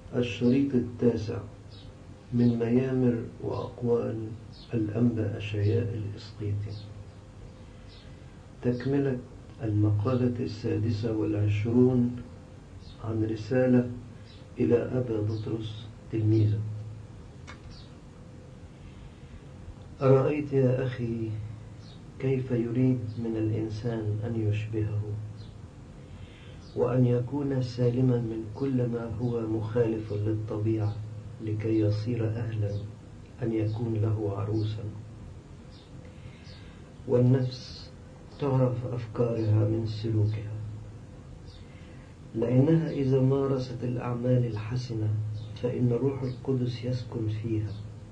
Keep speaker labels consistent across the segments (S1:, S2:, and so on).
S1: الشريط 9 من ميامر وأقوال الأنبا أشعياء الإسقيطي. تكملة المقالة 26 عن رسالة إلى أبا بطرس تلميذه. أرأيت يا أخي كيف يريد من الإنسان أن يشبهه وأن يكون سالما من كل ما هو مخالف للطبيعة لكي يصير أهلا أن يكون له عروسا. والنفس تعرف أفكارها من سلوكها، لأنها إذا مارست الأعمال الحسنة فإن الروح القدس يسكن فيها،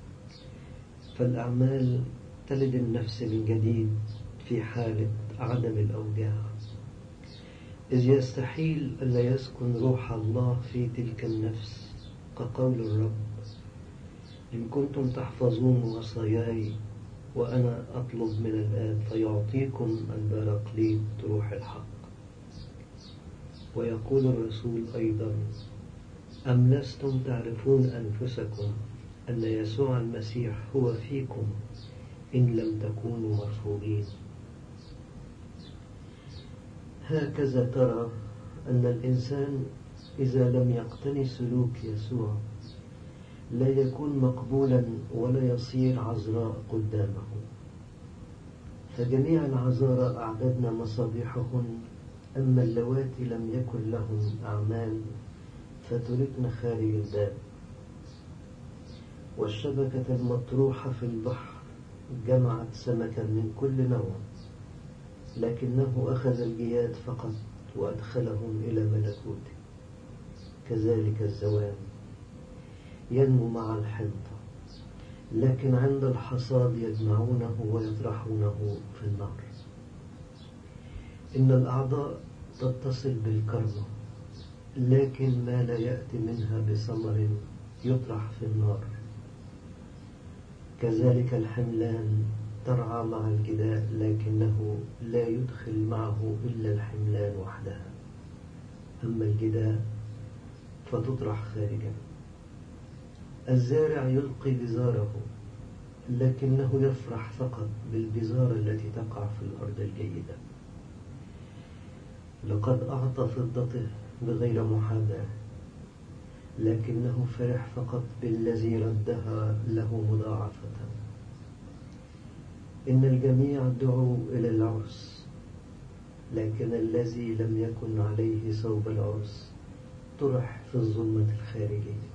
S1: فالأعمال تلد النفس من جديد في حالة عدم الأوجاع، إذ يستحيل ألا يسكن روح الله في تلك النفس، كقول الرب: إن كنتم تحفظون وصاياي وأنا أطلب من الآب فيعطيكم البراقليط روح الحق. ويقول الرسول أيضا: أم لستم تعرفون أنفسكم أن يسوع المسيح هو فيكم إن لم تكونوا مرفوضين. هكذا ترى أن الإنسان إذا لم يقتني سلوك يسوع لا يكون مقبولا ولا يصير عذراء قدامه. فجميع العذارى أعددنا مصابيحهن، أما اللواتي لم يكن لهم أعمال فتركن خارج الباب. والشبكة المطروحة في البحر جمعت سمكا من كل نوع، لكنه أخذ الجياد فقط وأدخلهم إلى ملكوته. كذلك الزوام ينمو مع الحنطة، لكن عند الحصاد يجمعونه ويطرحونه في النار. إن الأعضاء تتصل بالكرمة، لكن ما لا يأتي منها بثمر يطرح في النار. كذلك الحملان ترعى مع الجداء، لكنه لا يدخل معه إلا الحملان وحدها، أما الجداء فتطرح خارجا. الزارع يلقي بذاره، لكنه يفرح فقط بالبذار التي تقع في الأرض الجيدة. لقد أعطى فضته بغير محاباة، لكنه فرح فقط بالذي ردها له مضاعفة. إن الجميع دعوا إلى العرس، لكن الذي لم يكن عليه ثوب العرس طرح في الظلمة الخارجية.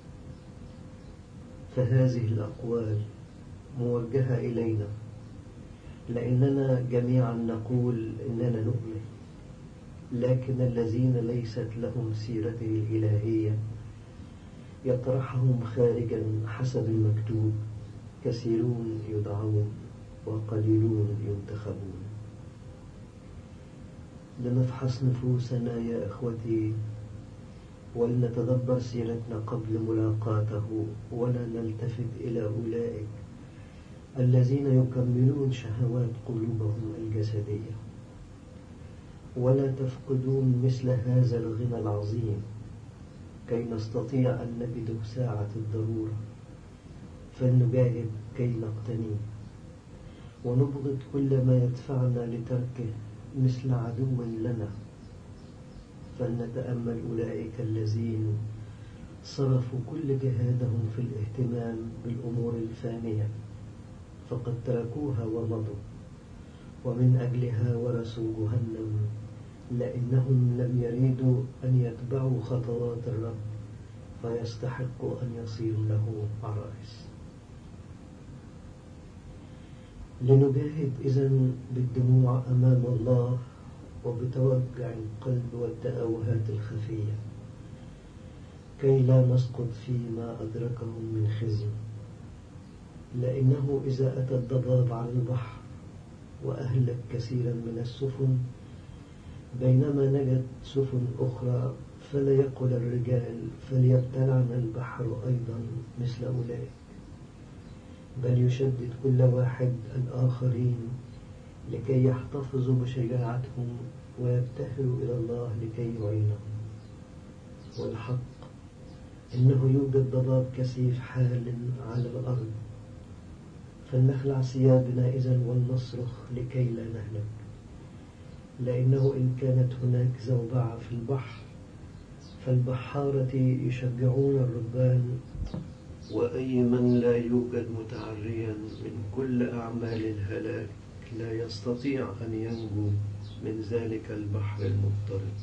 S1: فهذه الأقوال موجهة إلينا، لأننا جميعا نقول إننا نؤمن، لكن الذين ليست لهم سيرته الإلهية يطرحهم خارجا حسب المكتوب: كثيرون يدعون وقليلون ينتخبون. لنفحص نفوسنا يا إخوتي، ولنتدبر سيرتنا قبل ملاقاته، ولا نلتفت إلى أولئك الذين يكملون شهوات قلوبهم الجسدية، ولا تفقدون مثل هذا الغنى العظيم كي نستطيع أن نجد ساعة الضرورة، فلنجاهد كي نقتنيه، ونبغض كل ما يدفعنا لتركه مثل عدو لنا. فلنتأمل أولئك الذين صرفوا كل جهادهم في الاهتمام بالأمور الفانية، فقد تركوها ومضوا، ومن أجلها ورثوا جهنم، لأنهم لم يريدوا أن يتبعوا خطوات الرب فيستحقوا أن يصيروا له عرائس. لنجاهد إذن بالدموع أمام الله وبتوجع القلب والتأوهات الخفية، كي لا نسقط فيما أدركهم من خزي. لأنه إذا أتى الضباب على البحر وأهلك كثيرا من السفن، بينما نجد سفن أخرى، فلا يقل الرجال: فليبتلعنا البحر أيضا مثل أولئك، بل يشدد كل واحد الآخرين لكي يحتفظوا بشجاعتهم ويبتهلوا إلى الله لكي يعينهم. والحق إنه يوجد ضباب كثيف حال على الأرض، فلنخلع ثيابنا إذن ولنصرخ لكي لا نهلك. لأنه إن كانت هناك زوبعة في البحر فالبحارة يشجعون الرهبان، وأي من لا يوجد متعريا من كل أعمال الهلاك لا يستطيع أن ينجو من ذلك البحر المضطرب.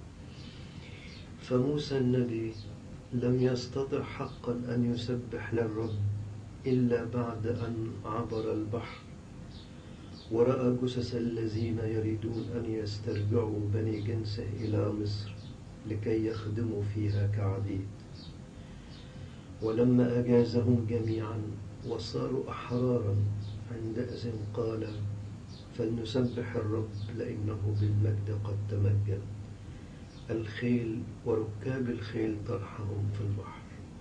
S1: فموسى النبي لم يستطع حقا أن يسبح للرب إلا بعد أن عبر البحر ورأى جثث الذين يريدون أن يسترجعوا بني جنسه إلى مصر لكي يخدموا فيها كعبيد. ولما أجازهم جميعا وصاروا أحرارا عندئذ قال: فلنسبح الرب لأنه بالمجد قد تمجد. الخيل وركاب الخيل طرحهم في البحر.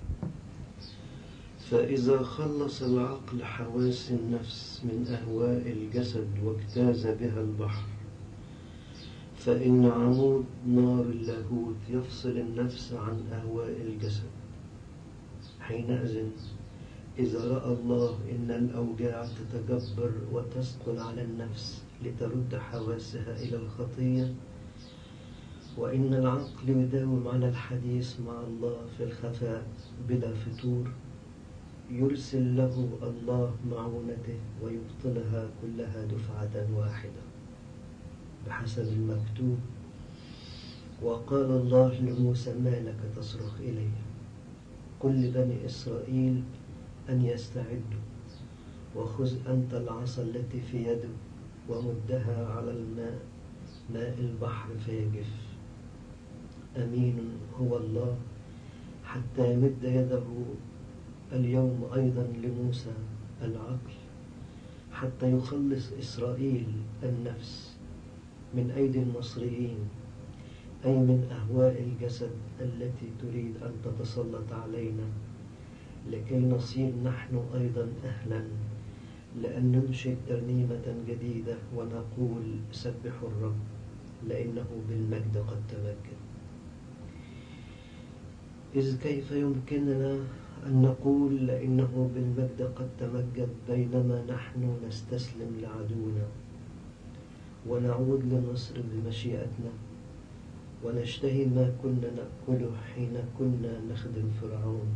S1: فإذا خلص العقل حواس النفس من أهواء الجسد واجتاز بها البحر، فإن عمود نار اللاهوت يفصل النفس عن أهواء الجسد. حينئذ إذا رأى الله إن الأوجاع تتجبر وتثقل على النفس لترد حواسها إلى الخطية، وإن العقل يداوم على الحديث مع الله في الخفاء بلا فتور، يرسل له الله معونته ويبطلها كلها دفعة واحدة بحسب المكتوب: وقال الله لموسى: ما لك تصرخ إلي؟ كل بني إسرائيل أن يستعدوا، وخذ أنت العصا التي في يده ومدها على الماء، ماء البحر فيجف. أمين هو الله حتى يمد يده اليوم أيضا لموسى العقل، حتى يخلص إسرائيل النفس من أيدي المصريين، أي من أهواء الجسد التي تريد أن تتسلط علينا، لكي نصير نحن أيضا أهلا لأن ننشد ترنيمة جديدة ونقول: سبحوا الرب لأنه بالمجد قد تمجد. إذ كيف يمكننا أن نقول لأنه بالمجد قد تمجد بينما نحن نستسلم لعدونا ونعود لمصر بمشيئتنا ونشتهي ما كنا نأكله حين كنا نخدم فرعون،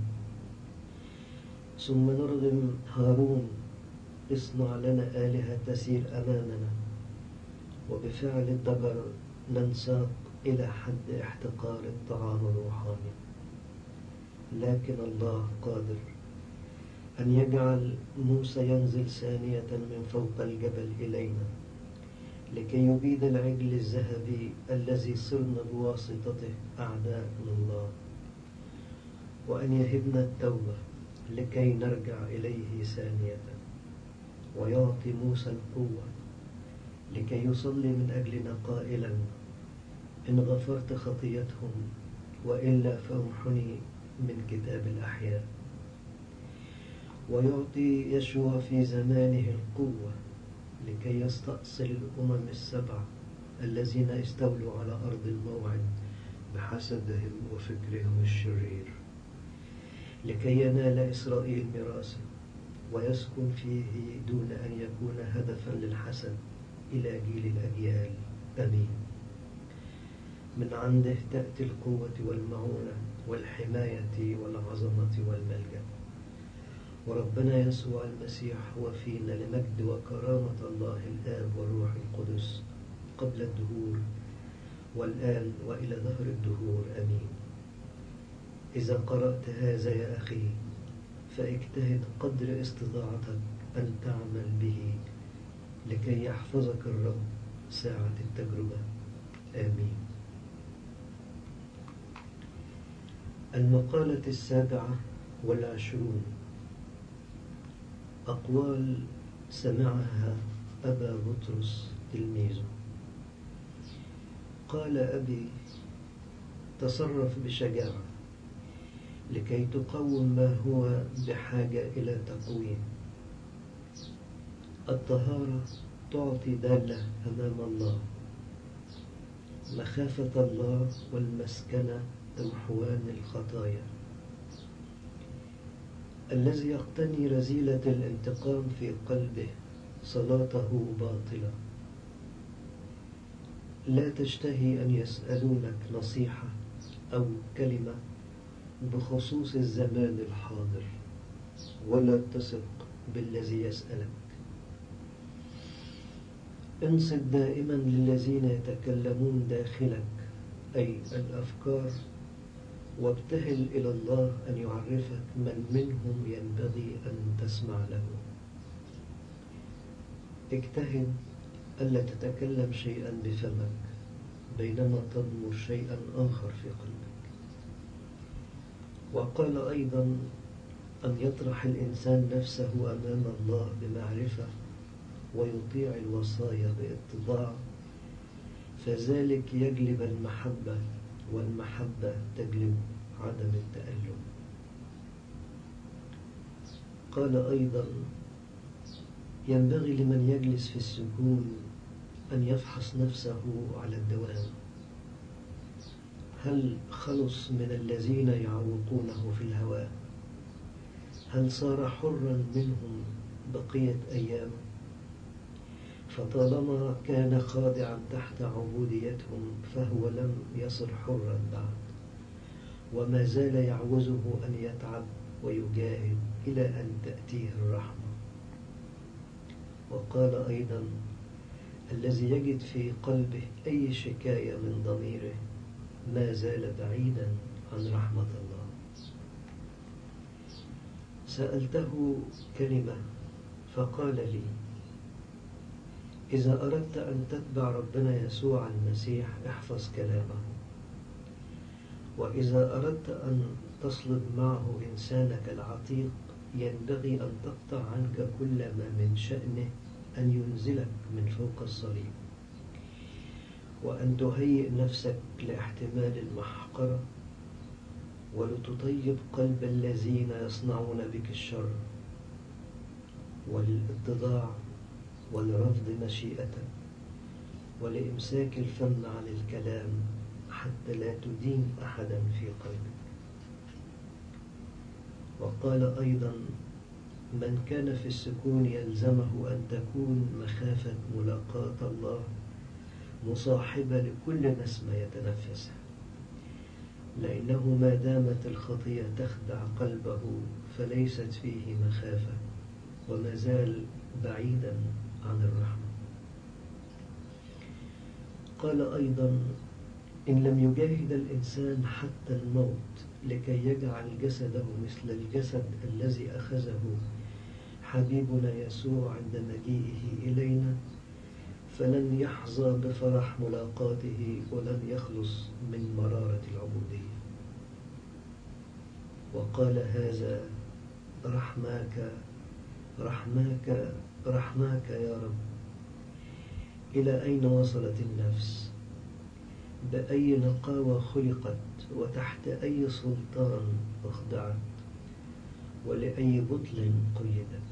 S1: ثم نرغم هارون: اصنع لنا آلهة تسير أمامنا، وبفعل الضجر ننساق إلى حد احتقار الطعام الروحاني. لكن الله قادر أن يجعل موسى ينزل ثانية من فوق الجبل إلينا لكي يبيد العجل الذهبي الذي صرنا بواسطته أعداء الله، وأن يهبنا التوبة لكي نرجع إليه ثانية، ويعطي موسى القوة لكي يصلي من أجلنا قائلا: إن غفرت خطيتهم وإلا فامحني من كتاب الأحياء. ويعطي يشوع في زمانه القوة لكي يستأصل الأمم السبع الذين استولوا على أرض الموعد بحسدهم وفكرهم الشرير، لكي ينال إسرائيل ميراثه ويسكن فيه دون أن يكون هدفا للحسد إلى جيل الأجيال. أمين. من عنده تأتي القوة والمعونة والحماية والعظمة والملجأ، وربنا يسوع المسيح هو فينا لمجد وكرامة الله الآب والروح القدس قبل الدهور والآن وإلى دهر الدهور. أمين. إذا قرأت هذا يا أخي فاجتهد قدر استطاعتك أن تعمل به لكي يحفظك الرب ساعة التجربة. آمين. المقالة 27 أقوال سمعها أبا بطرس تلميذه. قال أبي: تصرف بشجاعة لكي تقوم ما هو بحاجة إلى تقويم. الطهارة تعطي دالة أمام الله، مخافة الله والمسكنة تمحوان الخطايا، الذي يقتني رذيلة الانتقام في قلبه صلاته باطلة. لا تشتهي أن يسألونك نصيحة أو كلمة بخصوص الزمان الحاضر، ولا تثق بالذي يسألك. انصت دائما للذين يتكلمون داخلك، أي الأفكار، وابتهل إلى الله أن يعرفك من منهم ينبغي أن تسمع له. اجتهد ألا تتكلم شيئا بفمك بينما تضمر شيئا آخر في قلبك. وقال أيضا أن يطرح الإنسان نفسه أمام الله بمعرفة ويطيع الوصايا باتضاع، فذلك يجلب المحبة، والمحبة تجلب عدم التألم. قال أيضا ينبغي لمن يجلس في السكون أن يفحص نفسه على الدوام، هل خلص من الذين يعوقونه في الهواء؟ هل صار حرا منهم بقية أيامه؟ فطالما كان خاضعا تحت عبوديتهم فهو لم يصر حرا بعد، وما زال يعوزه أن يتعب ويجاهد إلى أن تأتيه الرحمة. وقال أيضا الذي يجد في قلبه أي شكاية من ضميره ما زال بعيدا عن رحمة الله. سألته كلمة فقال لي: إذا أردت أن تتبع ربنا يسوع المسيح احفظ كلامه، وإذا أردت أن تصلب معه إنسانك العتيق ينبغي أن تقطع عنك كل ما من شأنه أن ينزلك من فوق الصليب، وأن تهيئ نفسك لاحتمال المحقرة، ولتطيب قلب الذين يصنعون بك الشر، وللاتضاع ولرفض مشيئتك، ولإمساك الفم عن الكلام حتى لا تدين أحدا في قلبك. وقال أيضا من كان في السكون يلزمه أن تكون مخافة ملاقاة الله مصاحبة لكل نسمة يتنفسها، لأنه ما دامت الخطية تخدع قلبه فليست فيه مخافة، وما زال بعيدا عن الرحمة. قال أيضا إن لم يجاهد الإنسان حتى الموت لكي يجعل جسده مثل الجسد الذي أخذه حبيبنا يسوع عند مجيئه إلينا فلن يحظى بفرح ملاقاته ولن يخلص من مرارة العبودية. وقال هذا رحماك رحماك رحماك يا رب. إلى أين وصلت النفس؟ بأي نقاوة خلقت، وتحت أي سلطان أخضعت، ولأي بطل قيدت؟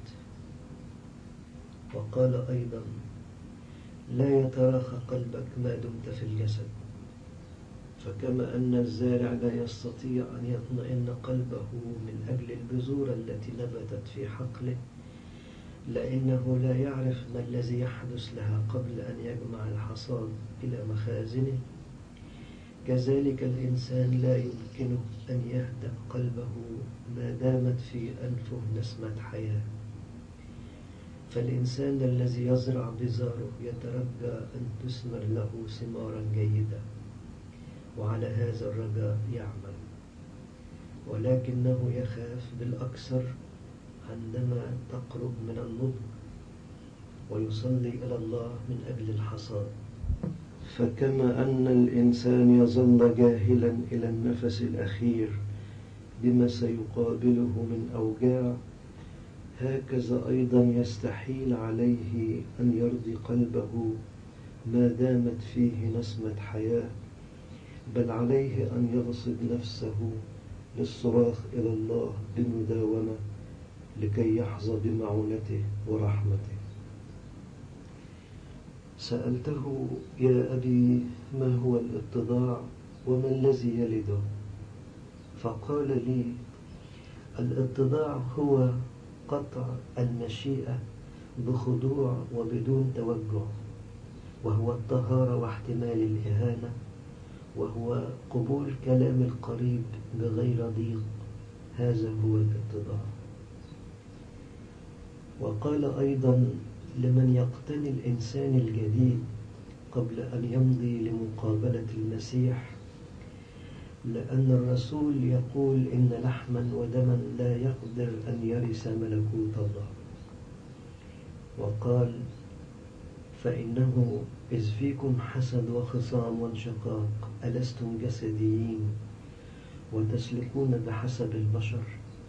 S1: وقال أيضا لا يتراخى قلبك ما دمت في الجسد، فكما أن الزارع لا يستطيع أن يطمئن قلبه من أجل البذور التي نبتت في حقله لأنه لا يعرف ما الذي يحدث لها قبل أن يجمع الحصاد إلى مخازنه، كذلك الإنسان لا يمكنه أن يهدأ قلبه ما دامت في أنفه نسمة حياة. فالإنسان الذي يزرع بذاره يترجى أن تثمر له ثمارا جيدة، وعلى هذا الرجاء يعمل، ولكنه يخاف بالأكثر عندما تقرب من النضج، ويصلي إلى الله من أجل الحصاد. فكما أن الإنسان يظل جاهلا إلى النفس الأخير بما سيقابله من أوجاع، هكذا أيضا يستحيل عليه أن يرضي قلبه ما دامت فيه نسمة حياة، بل عليه أن يغصب نفسه للصراخ إلى الله بمداومة لكي يحظى بمعونته ورحمته. سألته يا أبي ما هو الاتضاع وما الذي يلده؟ فقال لي الاتضاع هو قطع المشيئة بخضوع وبدون توجع، وهو الطهارة واحتمال الإهانة، وهو قبول كلام القريب بغير ضيق. هذا هو الاتضاع. وقال أيضا: لمن يقتني الإنسان الجديد قبل أن يمضي لمقابلة المسيح، لأن الرسول يقول: إن لحما ودما لا يقدر أن يرث ملكوت الله. وقال: فإنه إذ فيكم حسد وخصام وانشقاق ألستم جسديين وتسلكون بحسب البشر.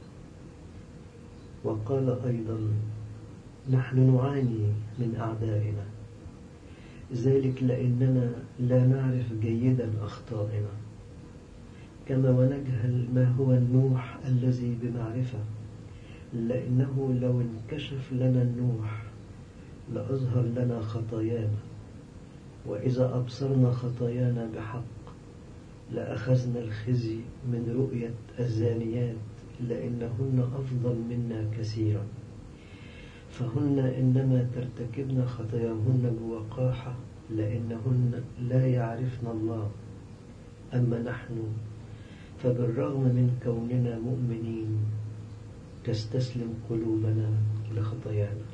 S1: وقال أيضا: نحن نعاني من أعدائنا، ذلك لأننا لا نعرف جيدا أخطائنا، كما ونجهل ما هو النوح الذي بمعرفة، لأنه لو انكشف لنا النوح لأظهر لنا خطايانا، وإذا أبصرنا خطايانا بحق لأخذنا الخزي من رؤية الزانيات، لأنهن أفضل منا كثيرا، فهن إنما ترتكبن خطاياهن بوقاحة، لأنهن لا يعرفن الله. أما نحن فبالرغم من كوننا مؤمنين تستسلم قلوبنا لخطايانا.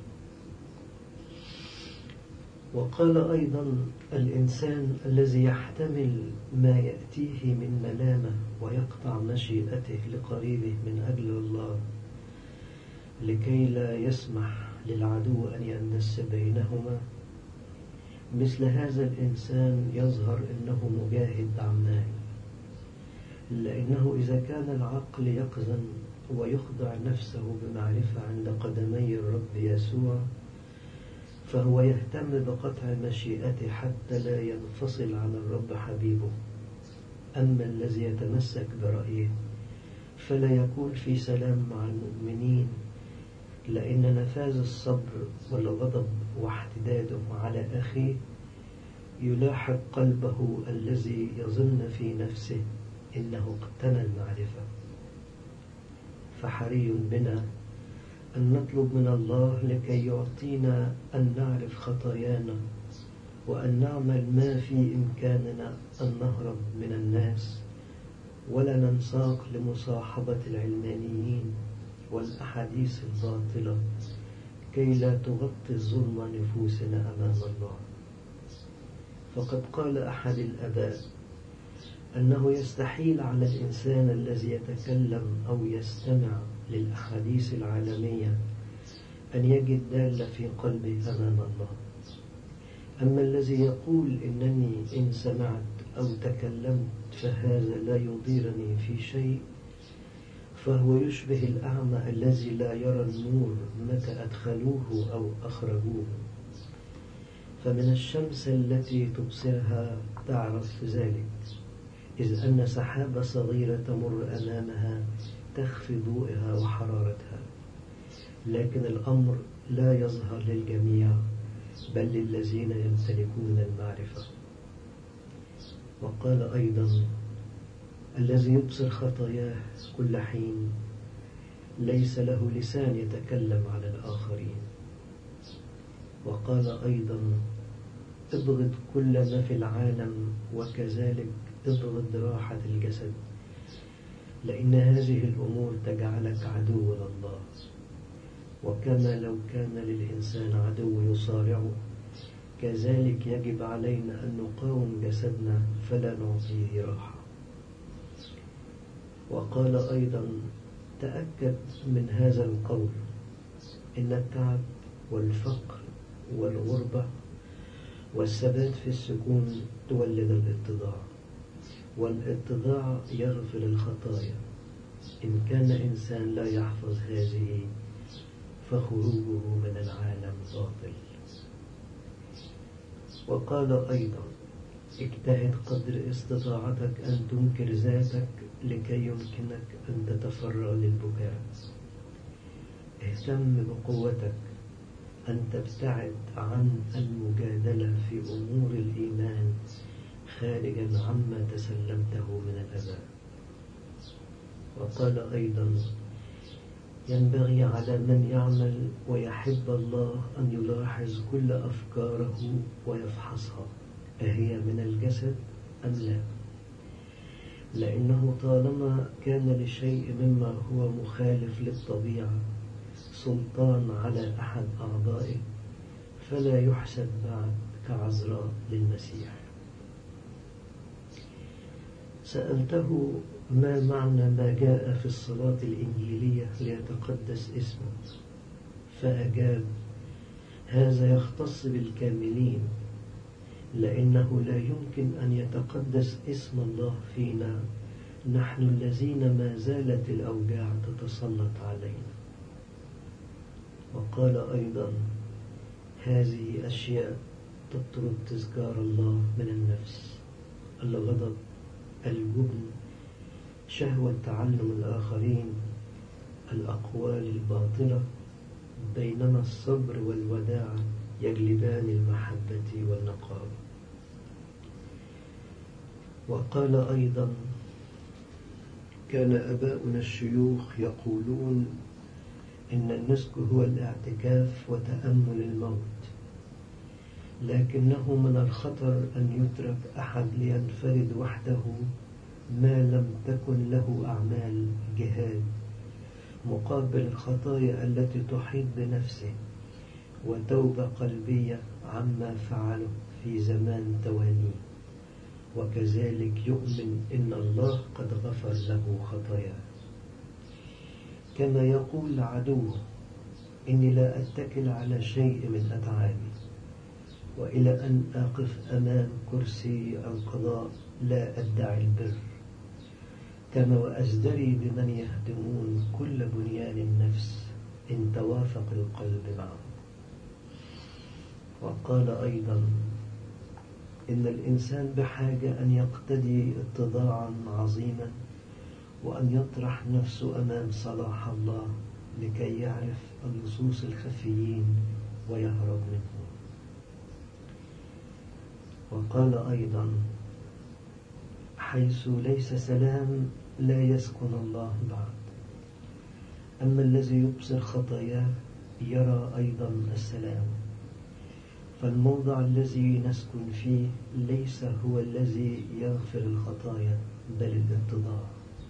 S1: وقال أيضا: الإنسان الذي يحتمل ما يأتيه من ملامة ويقطع مشيئته لقريبه من أجل الله، لكي لا يسمح للعدو أن يندس بينهما، مثل هذا الإنسان يظهر أنه مجاهد عمال، لأنه إذا كان العقل يقظا ويخضع نفسه بمعرفة عند قدمي الرب يسوع، فهو يهتم بقطع مشيئته حتى لا ينفصل عن الرب حبيبه. أما الذي يتمسك برأيه فلا يكون في سلام مع المؤمنين، لأن نفاذ الصبر والغضب واحتداده على أخيه يلاحق قلبه الذي يظن في نفسه إنه اقتنى المعرفة. فحري بنا أن نطلب من الله لكي يعطينا أن نعرف خطايانا، وأن نعمل ما في إمكاننا أن نهرب من الناس، ولا ننساق لمصاحبة العلمانيين والأحاديث الباطلة، كي لا تغطي الظلم نفوسنا أمام الله. فقد قال أحد الآباء أنه يستحيل على الإنسان الذي يتكلم أو يستمع للأحاديث العالمية أن يجد دالة في قلبه أمام الله. أما الذي يقول إنني إن سمعت أو تكلمت فهذا لا يضيرني في شيء، فهو يشبه الأعمى الذي لا يرى النور متى أدخلوه أو أخرجوه. فمن الشمس التي تبصرها تعرف ذلك، إذ أن سحابة صغيرة تمر أمامها تخفي ضوئها وحرارتها، لكن الأمر لا يظهر للجميع بل للذين يمتلكون المعرفة. وقال أيضا: الذي يبصر خطاياه كل حين ليس له لسان يتكلم على الآخرين. وقال أيضا: ابغض كل ما في العالم، وكذلك ابغض راحة الجسد، لأن هذه الأمور تجعلك عدو لله. وكما لو كان للإنسان عدو يصارعه، كذلك يجب علينا أن نقاوم جسدنا فلا نعطيه راحة. وقال أيضا: تأكد من هذا القول، إن التعب والفقر والغربة والثبات في السكون تولد الاتضاع، والاتضاع يغفر الخطايا. إن كان إنسان لا يحفظ هذه فخروجه من العالم باطل. وقال أيضا: اجتهد قدر استطاعتك أن تنكر ذاتك لكي يمكنك أن تتفرغ للبكاء. اهتم بقوتك أن تبتعد عن المجادلة في أمور الإيمان خارجا عما تسلمته من الآباء. وقال أيضا: ينبغي على من يعمل ويحب الله أن يلاحظ كل أفكاره ويفحصها، أهي من الجسد أم لا؟ لأنه طالما كان لشيء مما هو مخالف للطبيعة سلطان على أحد أعضائه فلا يحسب بعد كعذراء للمسيح. سألته ما معنى ما جاء في الصلاة الإنجيلية ليتقدس اسمه، فأجاب: هذا يختص بالكاملين، لأنه لا يمكن أن يتقدس اسم الله فينا نحن الذين ما زالت الأوجاع تتسلط علينا. وقال أيضا: هذه أشياء تطرد تذكار الله من النفس: الغضب، الجبن، شهوة تعلم الآخرين، الأقوال الباطلة، بينما الصبر والوداع يجلبان المحبة والنقاوة. وقال أيضا: كان آباؤنا الشيوخ يقولون إن النسك هو الاعتكاف وتأمل الموت، لكنه من الخطر أن يترك أحد لينفرد وحده ما لم تكن له أعمال جهاد مقابل الخطايا التي تحيط بنفسه وتوبة قلبية عما فعله في زمان توانيه، وكذلك يؤمن إن الله قد غفر له خطاياه. كما يقول عدوه: إني لا أتكل على شيء من أتعابي، وإلى أن أقف أمام كرسي القضاء لا أدعي البر، كما وأزدري بمن يهدمون كل بنيان النفس إن توافق القلب معه. وقال أيضا: إن الإنسان بحاجة أن يقتدي اتضاعا عظيما وأن يطرح نفسه أمام صلاح الله لكي يعرف اللصوص الخفيين ويهرب منهم. وقال أيضا: حيث ليس سلام لا يسكن الله بعد، أما الذي يبصر خطاياه يرى أيضا السلام، فالموضع الذي نسكن فيه ليس هو الذي يغفر الخطايا بل الاتضاع.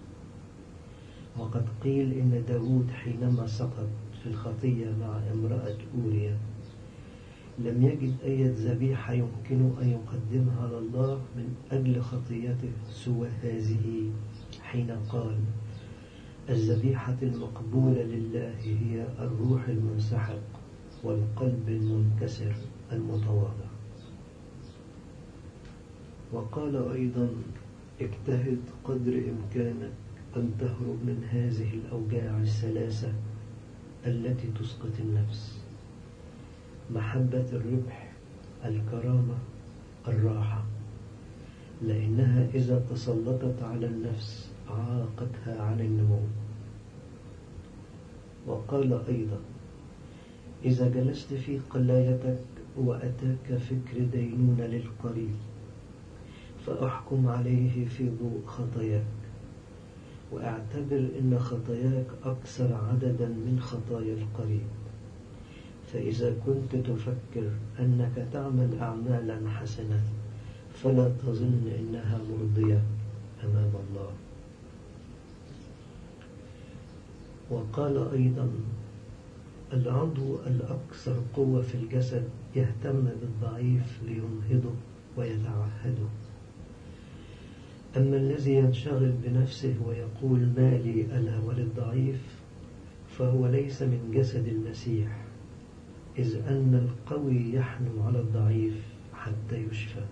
S1: وقد قيل إن داود حينما سقط في الخطية مع امرأة أوريا لم يجد أي ذبيحة يمكن أن يقدمها لله من أجل خطيته سوى هذه، حين قال: الذبيحة المقبولة لله هي الروح المنسحق والقلب المنكسر المتواضع. وقال أيضا: اجتهد قدر إمكانك أن تهرب من هذه الأوجاع الثلاثة التي تسقط النفس: محبة الربح، الكرامة، الراحة، لأنها إذا تسلطت على النفس عاقتها عن النمو. وقال أيضا: إذا جلست في قلايتك وأتاك فكر دينونة للقريب فأحكم عليه في ضوء خطاياك، واعتبر إن خطاياك أكثر عددا من خطايا القريب. فإذا كنت تفكر أنك تعمل أعمالا حسنة فلا تظن إنها مرضية أمام الله. وقال أيضا: العضو الأكثر قوة في الجسد يهتم بالضعيف لينهضه ويتعهده، أما الذي ينشغل بنفسه ويقول مالي أنا وللضعيف فهو ليس من جسد المسيح، إذ أن القوي يحنو على الضعيف حتى يشفى.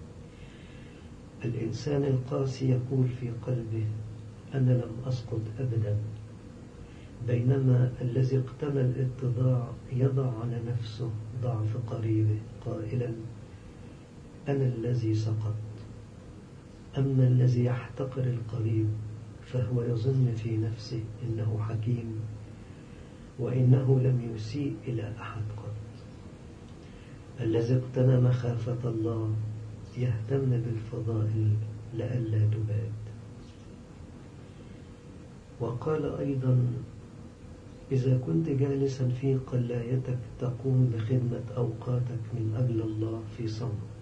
S1: الإنسان القاسي يقول في قلبه: أنا لم أسقط أبدا، بينما الذي اقتنى الاتضاع يضع على نفسه ضعف قريبه قائلا: أنا الذي سقط. أما الذي يحتقر القريب فهو يظن في نفسه إنه حكيم وإنه لم يسيء إلى أحد قط. الذي اقتنى مخافة الله يهتم بالفضائل لئلا تباد. وقال أيضا: إذا كنت جالسا في قلايتك تقوم بخدمة أوقاتك من أجل الله في صمت،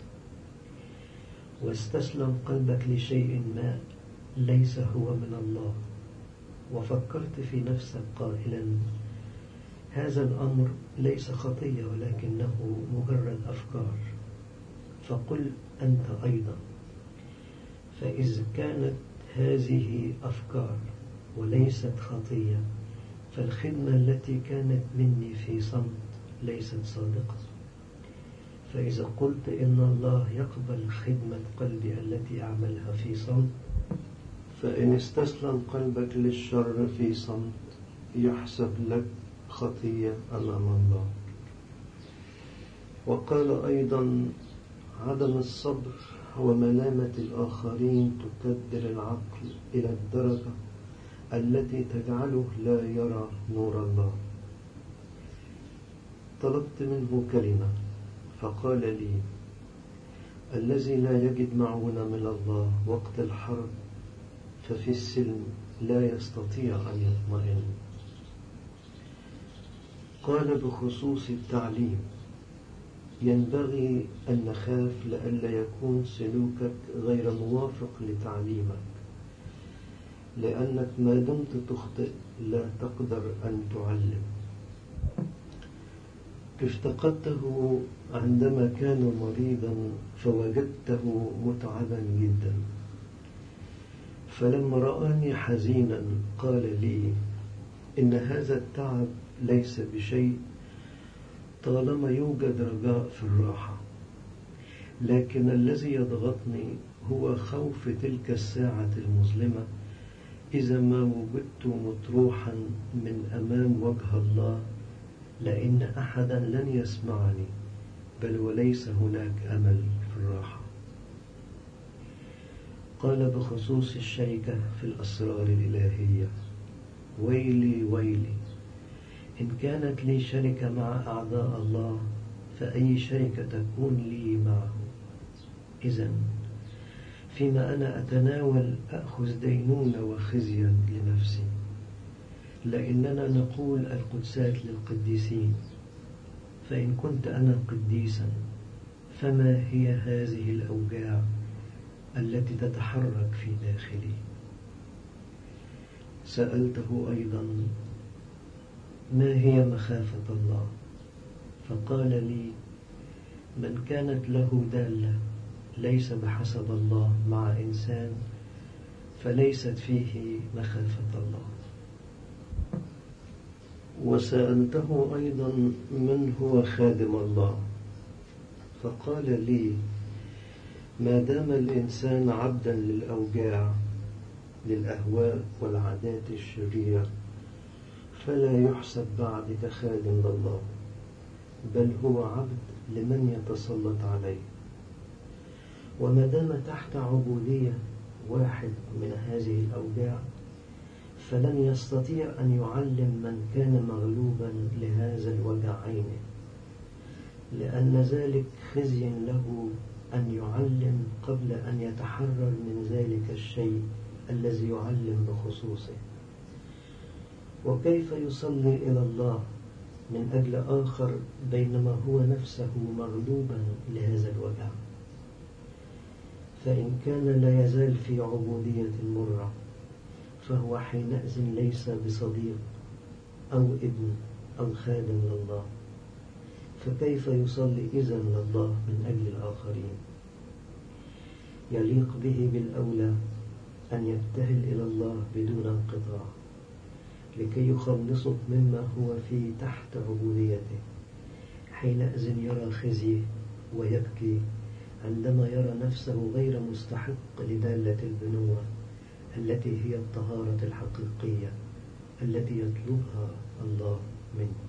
S1: واستسلم قلبك لشيء ما ليس هو من الله، وفكرت في نفسك قائلا هذا الأمر ليس خطية ولكنه مجرد أفكار، فقل أنت أيضا فإذا كانت هذه أفكار وليست خطية فالخدمة التي كانت مني في صمت ليست صادقة. فإذا قلت إن الله يقبل خدمة قلبي التي أعملها في صمت، فإن استسلم قلبك للشر في صمت يحسب لك خطية أمام الله. وقال أيضا عدم الصبر وملامة الآخرين تكدر العقل إلى الدرجة التي تجعله لا يرى نور الله. طلبت منه كلمة فقال لي الذي لا يجد معونة من الله وقت الحرب ففي السلم لا يستطيع أن يطمئن. قال بخصوص التعليم ينبغي أن نخاف لئلا يكون سلوكك غير موافق لتعليمك، لأنك ما دمت تخطئ لا تقدر أن تعلم. افتقدته عندما كان مريضا فوجدته متعبا جدا، فلما رآني حزينا قال لي إن هذا التعب ليس بشيء طالما يوجد رجاء في الراحة، لكن الذي يضغطني هو خوف تلك الساعة المظلمة إذا ما وجدت مطروحا من أمام وجه الله، لأن أحدا لن يسمعني بل وليس هناك أمل في الراحة. قال بخصوص الشركة في الأسرار الإلهية ويلي ويلي إن كانت لي شركة مع أعداء الله فأي شركة تكون لي معه؟ إذن فيما أنا أتناول أخذ دينونة وخزيا لنفسي، لأننا نقول القدسات للقديسين، فإن كنت أنا قديسا فما هي هذه الأوجاع التي تتحرك في داخلي؟ سألته أيضا ما هي مخافة الله؟ فقال لي من كانت له دالة ليس بحسب الله مع إنسان فليست فيه مخافة الله. وسألته أيضا من هو خادم الله؟ فقال لي ما دام الإنسان عبدا للأوجاع للأهواء والعادات الشريرة فلا يحسب بعد كخادم لله، بل هو عبد لمن يتسلط عليه. وما دام تحت عبودية واحد من هذه الأوجاع فلن يستطيع أن يعلم من كان مغلوبا لهذا الوجع عينه، لأن ذلك خزي له أن يعلم قبل أن يتحرر من ذلك الشيء الذي يعلم بخصوصه. وكيف يصلي إلى الله من أجل آخر بينما هو نفسه مغلوبا لهذا الوجع؟ فإن كان لا يزال في عبودية مرة فهو حينئذ ليس بصديق أو ابن أو خادم لله، فكيف يصلي إذن لله من أجل الآخرين؟ يليق به بالأولى أن يبتهل إلى الله بدون انقطاع لكي يخلصك مما هو في تحت عبوديته. حينئذ يرى خزيه ويبكي عندما يرى نفسه غير مستحق لدالة البنوة التي هي الطهارة الحقيقية التي يطلبها الله منه.